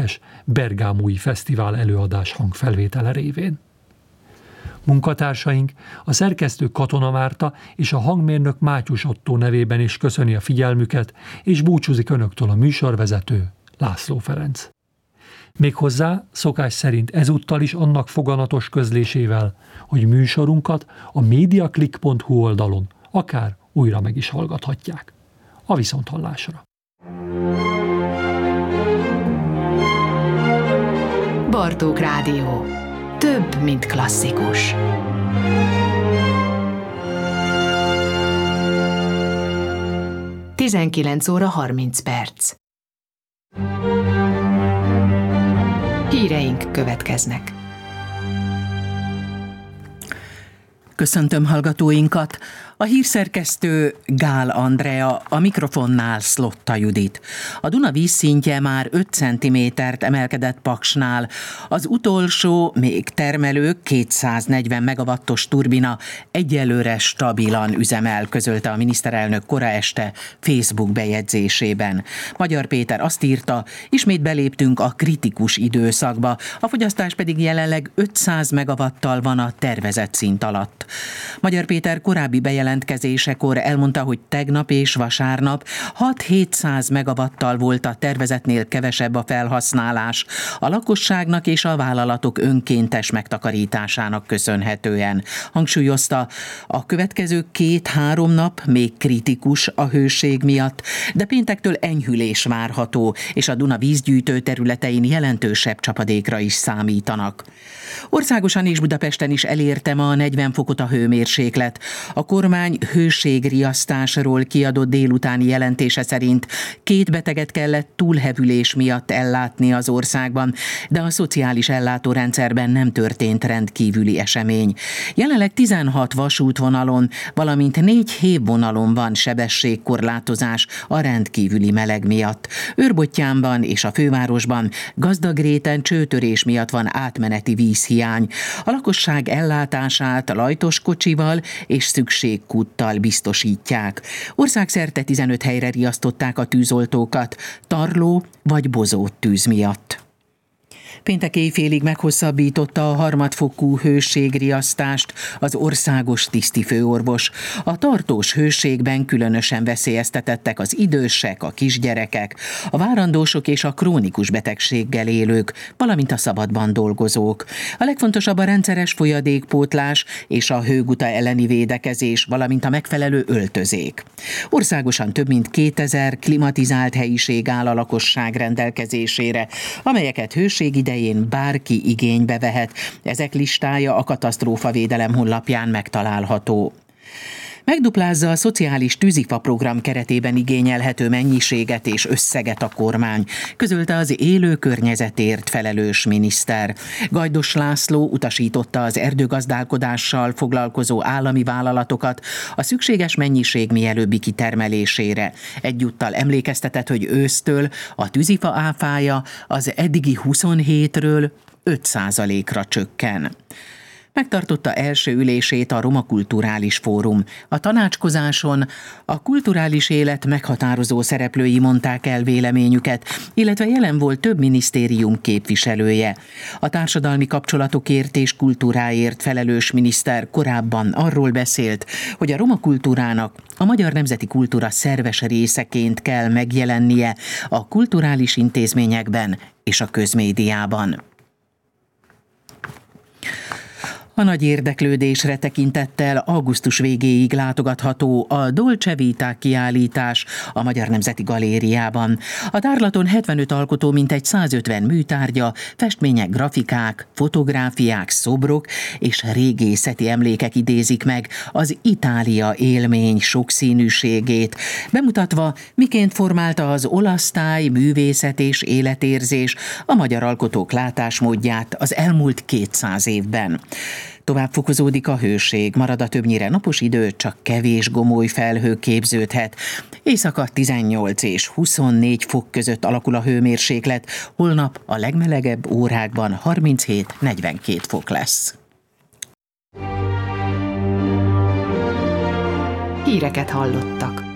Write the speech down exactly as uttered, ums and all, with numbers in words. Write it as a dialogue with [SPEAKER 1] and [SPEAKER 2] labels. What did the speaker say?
[SPEAKER 1] sikeres Bergámói Fesztivál előadás hangfelvétele révén. Munkatársaink, a szerkesztő Katona Márta és a hangmérnök Mátyus Ottó nevében is köszöni a figyelmüket, és búcsúzik önöktől a műsorvezető László Ferenc. Méghozzá szokás szerint ezúttal is annak foganatos közlésével, hogy műsorunkat a mediaclick pont hu oldalon akár újra meg is hallgathatják. A viszonthallásra!
[SPEAKER 2] Bartók Rádió. Több, mint klasszikus. tizenkilenc óra harminc perc. Híreink következnek.
[SPEAKER 3] Köszöntöm hallgatóinkat! A hírszerkesztő Gál Andrea, a mikrofonnál Szlotta Judit. A Duna vízszintje már öt centimétert emelkedett Paksnál. Az utolsó, még termelő kétszáznegyven megawattos turbina egyelőre stabilan üzemel, közölte a miniszterelnök kora este Facebook bejegyzésében. Magyar Péter azt írta, ismét beléptünk a kritikus időszakba, a fogyasztás pedig jelenleg ötszáz megawattal van a tervezett szint alatt. Magyar Péter korábbi bejelentkezésekor elmondta, hogy tegnap és vasárnap hat-hétszáz megawattal volt a tervezetnél kevesebb a felhasználás, a lakosságnak és a vállalatok önkéntes megtakarításának köszönhetően. Hangsúlyozta, a következő két-három nap még kritikus a hőség miatt, de péntektől enyhülés várható, és a Duna vízgyűjtő területein jelentősebb csapadékra is számítanak. Országosan és Budapesten is elérte ma a negyven fokot a hőmérséklet. A kormány hőségriasztásról kiadott délutáni jelentése szerint két beteget kellett túlhevülés miatt ellátni az országban, de a szociális ellátórendszerben nem történt rendkívüli esemény. Jelenleg tizenhat vasútvonalon, valamint négy hévvonalon van sebességkorlátozás a rendkívüli meleg miatt. Őrbottyánban és a fővárosban Gazdagréten csőtörés miatt van átmeneti vízhiány. A lakosság ellátását lajtos kocsival és szükségkúttal biztosítják. Országszerte tizenöt helyre riasztották a tűzoltókat, Tarló vagy Bozót tűz miatt. Péntek éjfélig meghosszabbította a harmadfokú hőségriasztást az országos tisztifőorvos. A tartós hőségben különösen veszélyeztetettek az idősek, a kisgyerekek, a várandósok és a krónikus betegséggel élők, valamint a szabadban dolgozók. A legfontosabb a rendszeres folyadékpótlás és a hőguta elleni védekezés, valamint a megfelelő öltözék. Országosan több mint kétezer klimatizált helyiség áll a lakosság rendelkezésére, amelyeket hőség idején bárki igénybe vehet. Ezek listája a katasztrófavédelem honlapján megtalálható. Megduplázza a szociális tűzifa program keretében igényelhető mennyiséget és összeget a kormány, közölte az élő környezetért felelős miniszter. Gajdos László utasította az erdőgazdálkodással foglalkozó állami vállalatokat a szükséges mennyiség mielőbbi kitermelésére. Egyúttal emlékeztetett, hogy ősztől a tűzifa áfája az eddigi huszonhétről öt százalékra csökken. Megtartotta első ülését a Roma Kulturális Fórum. A tanácskozáson a kulturális élet meghatározó szereplői mondták el véleményüket, illetve jelen volt több minisztérium képviselője. A társadalmi kapcsolatokért és kultúráért felelős miniszter korábban arról beszélt, hogy a roma kultúrának a magyar nemzeti kultúra szerves részeként kell megjelennie a kulturális intézményekben és a közmédiában. A nagy érdeklődésre tekintettel augusztus végéig látogatható a Dolce Vita kiállítás a Magyar Nemzeti Galériában. A tárlaton hetvenöt alkotó mintegy százötven műtárgya, festmények, grafikák, fotográfiák, szobrok és régészeti emlékek idézik meg az Itália élmény sokszínűségét, bemutatva, miként formálta az olasz táj, művészet és életérzés a magyar alkotók látásmódját az elmúlt kétszáz évben. Tovább fokozódik a hőség, marad a többnyire napos idő, csak kevés gomoly felhő képződhet. Éjszaka tizennyolc és huszonnégy fok között alakul a hőmérséklet, holnap a legmelegebb órákban harminchét-negyvenkét fok lesz.
[SPEAKER 2] Híreket hallottak.